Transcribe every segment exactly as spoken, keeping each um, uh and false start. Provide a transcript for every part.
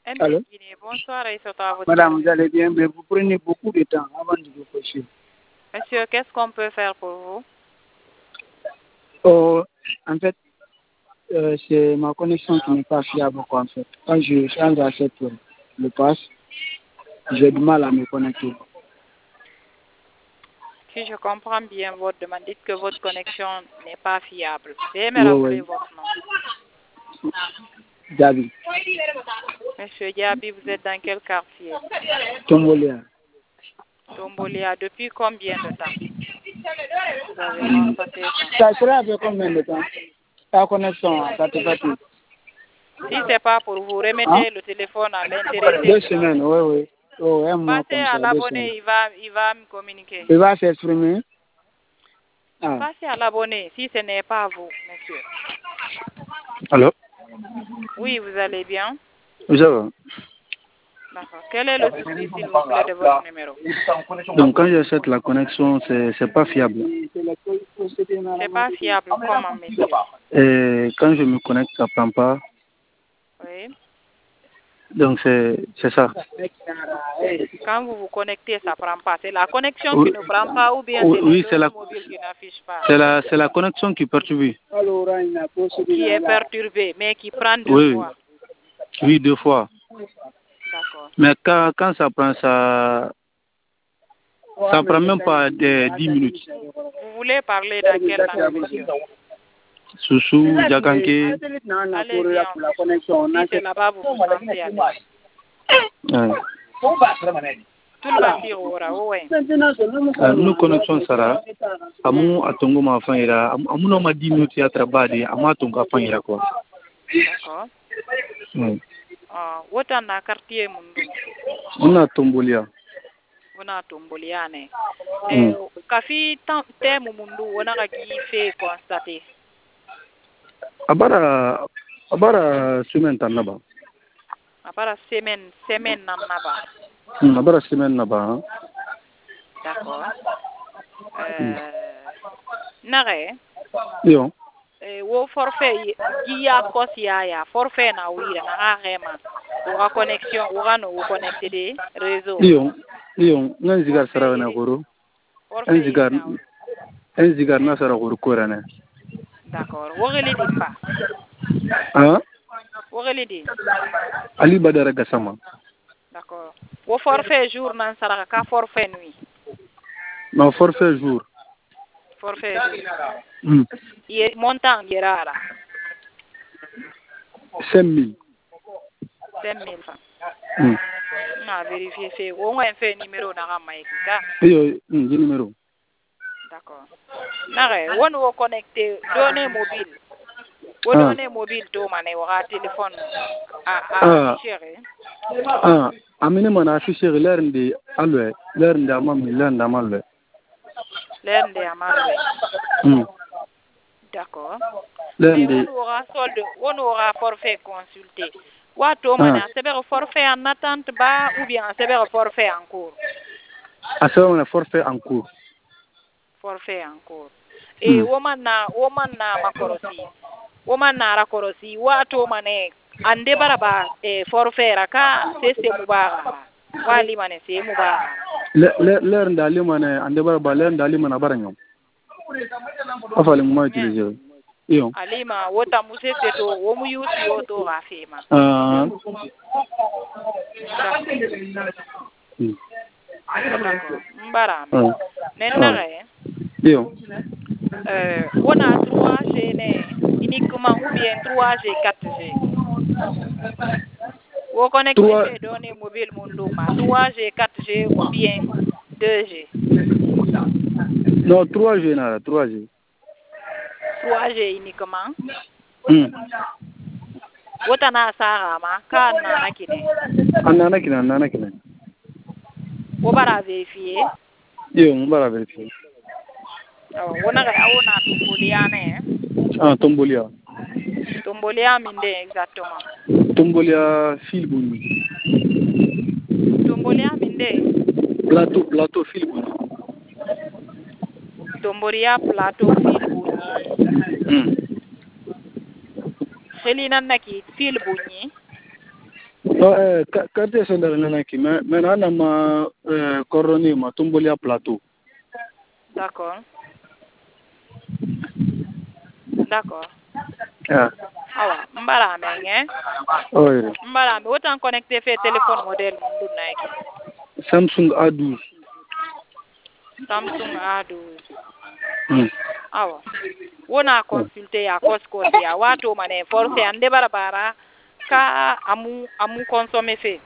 Allô? Bonsoir et surtout à votre Madame, vous allez bien, mais vous prenez beaucoup de temps avant de vous coucher. Monsieur, qu'est-ce qu'on peut faire pour vous? Oh, en fait, euh, c'est ma connexion qui n'est pas fiable, quoi, en fait. Quand je change à cette euh, le pass, j'ai du mal à me connecter. Si je comprends bien votre demande, dites que votre connexion n'est pas fiable. Veuillez me rappeler Oui, votre nom. Gabi. Monsieur Diaby, vous êtes dans quel quartier? Tombolia. Tombolia. Depuis combien de temps vous avez constaté ça? Ça sera après combien de temps? La connexion, ça te fait tout. Si ce n'est pas pour vous, remettez Hein? le téléphone à l'intérieur. Deux semaines, oui, oui. Oh, un mois Passez comme à ça, deux l'abonné, semaines. il va, il va me communiquer. Il va s'exprimer. Ah. Passez à l'abonné, si ce n'est pas vous, monsieur. Allô? Oui, vous allez bien? Oui, ça va. D'accord. Quel est le souci, s'il vous plaît, de votre numéro? Donc, quand j'achète la connexion, c'est c'est pas fiable. C'est pas fiable, comment, monsieur? Et quand je me connecte, ça prend pas. Oui. Donc, c'est c'est ça. Quand vous vous connectez, ça prend pas. C'est la connexion Oui, qui ne prend pas ou bien oui, c'est oui, les c'est la, données mobiles qui n'affichent pas? c'est la, c'est la connexion qui perturbe. Qui est perturbée, mais qui prend deux Oui, fois. oui, deux fois. D'accord. Mais quand, quand ça prend, ça ça prend même pas de dix minutes. Vous voulez parler dans quelle langue, monsieur? Soussou, Djakanke. Allez-y, en- si c'est là-bas, vous vous sentez à l'aise. Ouais. Tout le monde dit ora, ouais. Uh, nous connexion sara amu atongo ma fanyira amu no ma dix minutes ya trabadi amu atongo fanyira quoi. D'accord. Mm. Ah, wota na quartier mundu. Una tombolia. Wona tomboliane. Mm. Eh, kafi temu mundu wona ka gi fait constater. Abara abara semaine tanaba. Abara semaine semaine nanaba. Mm, abara semaine naba. D'accord. Euh, nare. Yo. Eh, wo forfait giya kosia ya forfait na wira na rema. Wa connexion, wa no connecté de réseau. Yo. Yo, ngan zigar sara na goro. En zigar en zigar na sara goro korana. D'accord. Wo gele dimba. Ah? Wo gele di. Ali Badara Gassama. D'accord. Wo forfait jour nan sara ka forfait nuit. Non, forfait jour. Forfait jour. Mm. Ye montant yerara. cinq mille. cinq mille francs. Mm. Na vérifier fait. Wo ngwen fait numéro na ka maïka. Yo, mm, le numéro. D'accord. Nare, won wo connecté données mobile. Wo Ah. données mobile to mané wa téléphone à Ah. à chérie. Ah, amine mana afficher l'air de alwe, l'air de amam, l'air d'amalwe. L'air de amalwe. Hmm. D'accord. L'air Mais de on aura solde, on aura forfait consulté. Wato mana ah. c'est un forfait en attente bas ou bien c'est un forfait en cours. Ah, c'est un forfait en cours. Forfait en cours. Et Hmm. woman na woman na makorosi. Woman na rakorosi wato mané ande baraba e forfait raka c'est c'est mubara. Wali mané c'est mubara. L'air d'aller mana ande bara l'air d'aller mana baranyom. Afale mo utiliser. Yo. Alima wota musese to wo mu yusi yoto rafema. Ah. Hmm. D'accord. Mbara. Ah. Nenare. Yo. Euh, on a trois G uniquement ou bien trois G, quatre G. Vous connectez les données mobiles Munduma, trois G, quatre G ou bien deux G. Non, trois G nara, trois G. trois G uniquement. Hmm. Wota na sarama ka nana kine. Nana kine, nana kine. Wo bara vérifier. Yo, on bara vérifier. Oh, wona ga wona Tombolia ne. Ah, Tombolia. Tombolia minde exactement. Tombolia Filbuni. Tombolia minde. Plateau, plateau Filbuni. Tombolia plateau Filbuni. Hmm. Kheli nan naki Filbuni. Euh, quartier central nanaki, mais maintenant ma euh, coordonnée ma tomboli à plateau. D'accord. D'accord. Ah. Awa, mbara menge. Oui. Mbara me autant connecté fait téléphone modèle mundu naiki. Samsung A douze. Samsung A douze. Hmm. Awa. Wona consulter ya Costco ya watu mane forfait ande barabara ka amu amu consommer fait.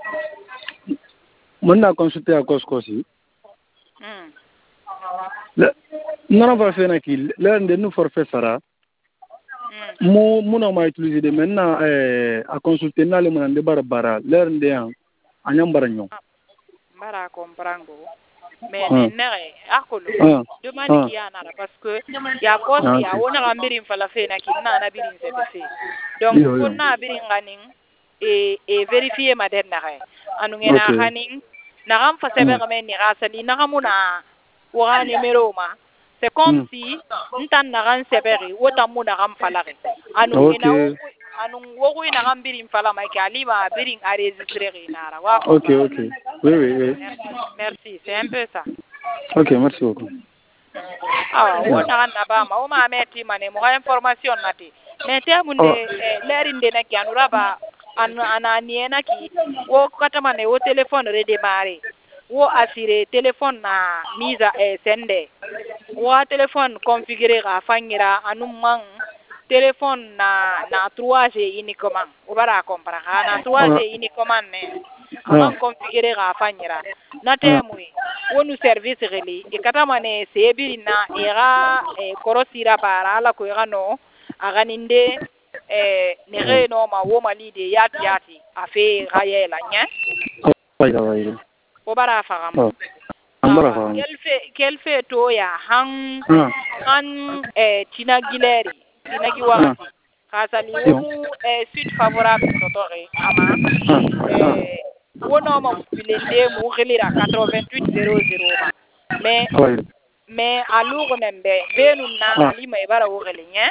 Mon a consulté à Costco aussi. Hmm. Le non va faire naki. L'un de nous forfait Sarah. Hmm. Mon mon a m'a utilisé de maintenant euh, à consulter na le mon ande barabara. L'un de un anyam baranyo. Mbara comprendre. Mais ne nere akolo demande ki ya nara parce que ya kosi ya wona gambiri mfala fe na kinna na birin se fe donc konna birin ganin e e vérifier ma den nare anu ngena ganin na gam fa sebe ga men ni gasali na gamuna wa numéro ma c'est comme si ntan na gan seberi wota mu na gam falare anu ngena anu wogo ina gambiri mfala ma ki ali ba birin a registrer nara wa OK OK oui oui oui merci c'est un peu ça. OK merci beaucoup. Ah, on a na ba ma o ma meti mane mo information nati. Mete munde lerinde na ki anura ba an ananie na ki wo kata mane wo téléphone redémarrer. Wo assurer téléphone na mise à sende. Wo téléphone configurer ga fangira anu mang téléphone na na trois G uniquement. O bara comprendre na trois G uniquement ne. Amam configurer ga fangira. Na temui wonu service reli e kata mane sebi na era e korosira bara la ko no aganinde e nere no ma wo mali de yati yati afe gayela nya wayra wayra o bara fagam quel fait quel fait to ya han han e tinagileri tinagiwati kasali wo e suite favorable sotore ama e wono ma bilende mu gelira quatre-vingt-huit zéro zéro ma mais mais alugo nembe benu na alima ibara wo gelinye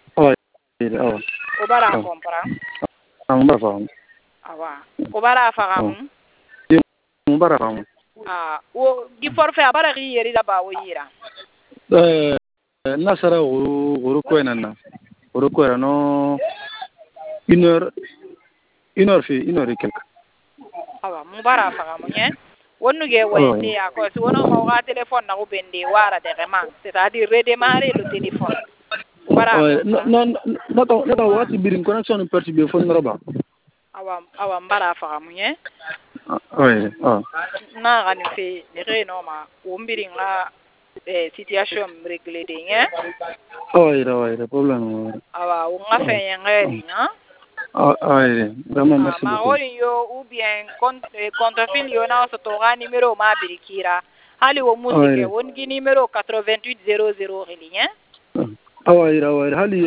o bara comprendre ang bara fam awa o bara fagam mo bara fam ah o di forfait bara ri yeri da ba wo yira eh nasara guru guru ko enana guru ko no une heure une heure fi une heure et quelque awa mo bara fagam nye wonu ge wende ya ko so wono ma wa téléphone na ko bende wara de vraiment c'est-à-dire redémarrer le téléphone bara non non non non wati birin connexion perturbé fon roba awa awa mbara fagam nye oui ah na gani fe re no ma o mbiringa eh situation réglée de nye oui oui le problème awa o nga fe ngeli nga ah oui vraiment merci beaucoup ma ori yo ou bien compte compte fil yo na so to ga numéro ma birikira hali wo musique won gi numéro quatre-vingt-huit zéro zéro reli nye ah oui oui hali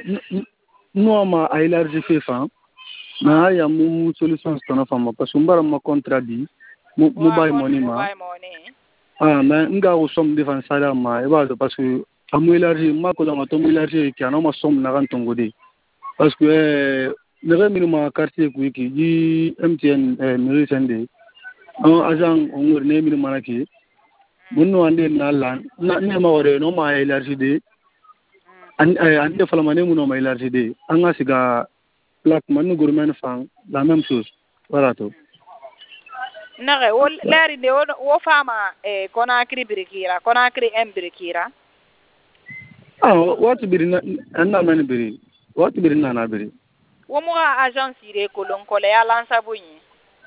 no ma a élargi fait fa na ya mu solution stona fama parce que mbara ma contrat di mu bay money ma ah mais nga o som defan sala ma e ba parce que amu élargi ma ko la to mu élargi ki ana ma som na kan tongodi parce que le remi ma quartier ku ki di M T N mi sende on agent on ngor ne mi ma ki munno ande na lan na ne ma wore no ma élargi de an ande fala ma ne mu no ma élargi de an ga siga plaque man gourmet fang la même chose voilà tout nare wo lari de wo fama e Conakry birikira Conakry em birikira ah what birina anna man biri what birina na biri wo mo agence ire kolon kole ya lansa bunyi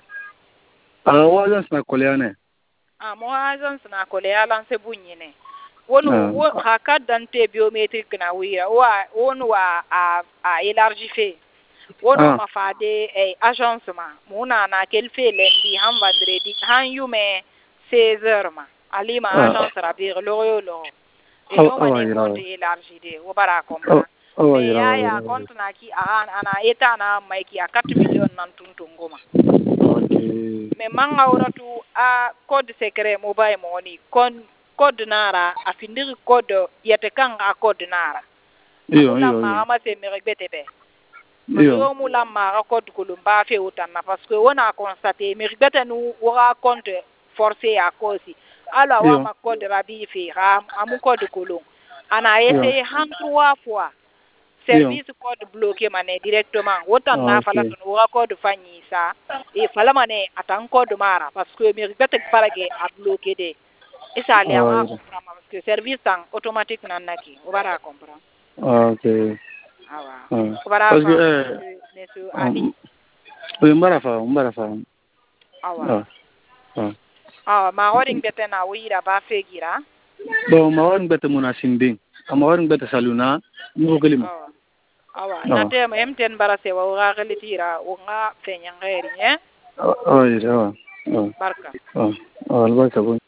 ah wo agence na kole ne ah mo agence na kole ya lansa bunyi ne wono wo haka dante biométrique na wira wa wono wa a a élargi fait wono ma fade eh, agence ma muna na kel fe lendi han vendredi han yume seize heures ma ali ma agence rabir lo yo lo et no ma ne compte élargi de wo bara comprendre mais ya ya compte na ki ana ana eta na mai ki a quatre millions nan tuntungo ma mais manga oratu a code secret mobile money kon code nara afindir code yete kanga code nara iyo iyo ma ma se me rebete be yo mula ma code kulumba fe utanna parce que on a constaté mais rigata nous aura compte forcé à cause alors wa ma code rabi fe ram amu code kulum ana essayé trois fois service code bloqué mané directement autant na fala ton aura code fanyi ça et fala mané atan code mara parce que mais rigata parage a bloqué de et ça allait à comprendre parce que service en automatique nanaki on va comprendre. OK. Ah parce que nesu ali oui mbarafa mbarafa ah ah ma horing bete na wira ba fegira bon ma horing bete mona sinding ma horing bete saluna ngo gelima awa na te ma emten barase wa ga gelitira o nga fenya ngeri eh oh ira barka oh oh albarka